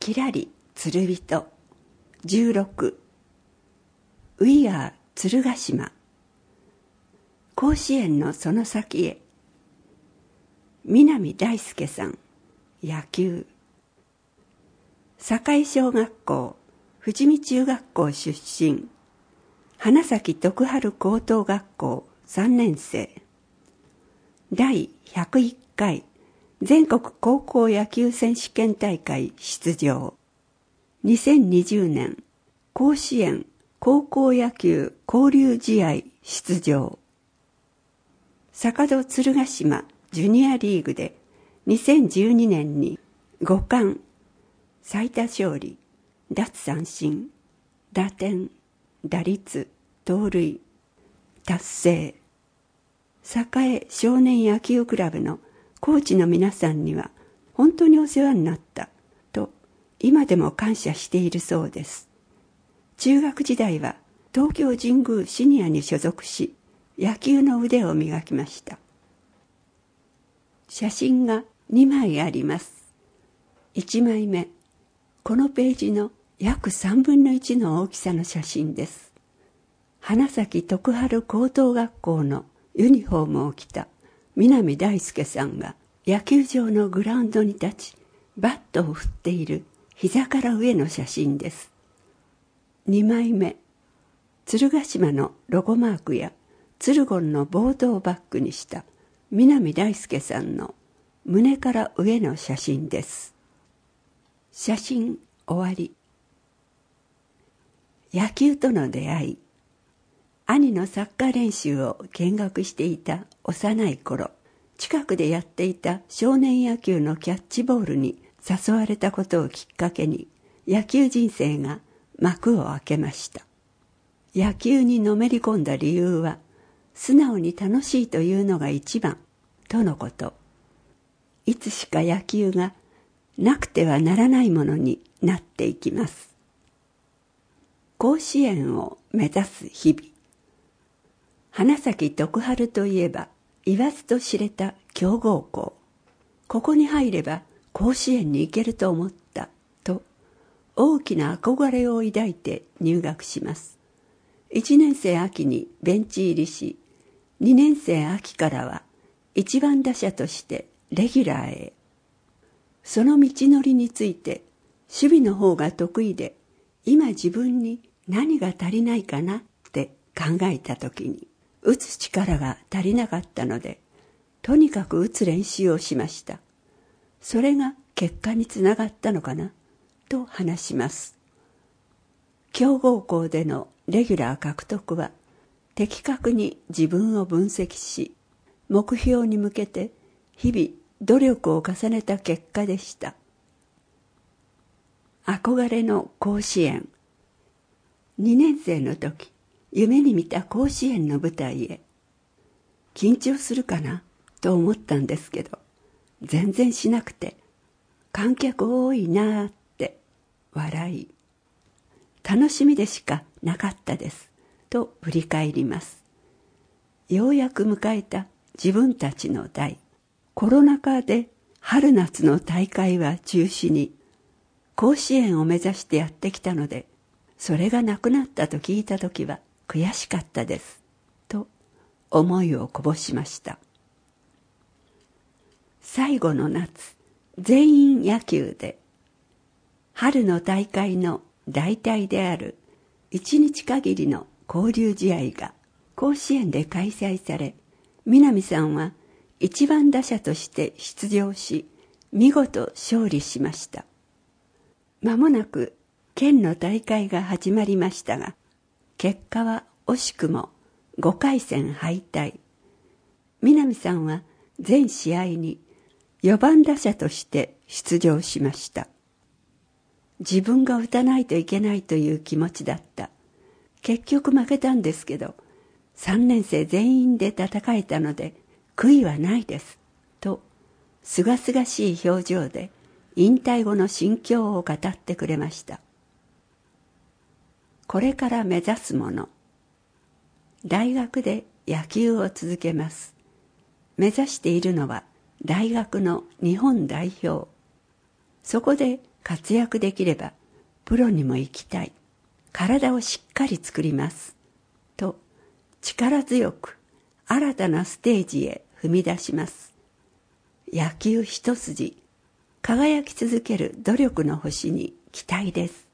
きらり鶴人16We are 鶴ヶ島甲子園のその先へ南大輔さん野球堺小学校富士見中学校出身花咲徳栄高等学校3年生第101回全国高校野球選手権大会出場2020年甲子園高校野球交流試合出場坂戸鶴ヶ島ジュニアリーグで2012年に5冠最多勝利奪三振打点打率盗塁達成栄少年野球クラブのコーチの皆さんには本当にお世話になったと今でも感謝しているそうです。中学時代は東京神宮シニアに所属し野球の腕を磨きました。写真が2枚あります。1枚目、このページの約3分の1の大きさの写真です。花咲徳栄高等学校のユニフォームを着た南大輔さんが野球場のグラウンドに立ちバットを振っている膝から上の写真です。2枚目、鶴ヶ島のロゴマークや鶴言のボードをバックにした南大輔さんの胸から上の写真です。写真終わり。野球との出会い。兄のサッカー練習を見学していた幼い頃、近くでやっていた少年野球のキャッチボールに誘われたことをきっかけに、野球人生が幕を開けました。野球にのめり込んだ理由は、素直に楽しいというのが一番とのこと。いつしか野球がなくてはならないものになっていきます。甲子園を目指す日々。花咲徳栄といえば言わずと知れた強豪校。ここに入れば甲子園に行けると思ったと大きな憧れを抱いて入学します。1年生秋にベンチ入りし、2年生秋からは1番打者としてレギュラーへ。その道のりについて守備の方が得意で、今自分に何が足りないかなって考えたときに、打つ力が足りなかったので、とにかく打つ練習をしました。それが結果につながったのかなと話します。強豪校でのレギュラー獲得は、的確に自分を分析し、目標に向けて日々努力を重ねた結果でした。憧れの甲子園。2年生の時、夢に見た甲子園の舞台へ。緊張するかなと思ったんですけど、全然しなくて、観客多いなーって笑い。楽しみでしかなかったですと振り返ります。ようやく迎えた自分たちの代。コロナ禍で春夏の大会は中止に、甲子園を目指してやってきたので、それがなくなったと聞いたときは悔しかったですと思いをこぼしました。最後の夏、全員野球で春の大会の代替である1日限りの交流試合が甲子園で開催され、南さんは1番打者として出場し、見事勝利しました。間もなく県の大会が始まりましたが、結果は惜しくも5回戦敗退。南さんは全試合に4番打者として出場しました。自分が打たないといけないという気持ちだった。結局負けたんですけど、3年生全員で戦えたので悔いはないですとすがすがしい表情で引退後の心境を語ってくれました。これから目指すもの。大学で野球を続けます。目指しているのは大学の日本代表。そこで活躍できればプロにも行きたい、体をしっかり作りますと力強く新たなステージへ踏み出します。野球一筋、輝き続ける努力の星に期待です。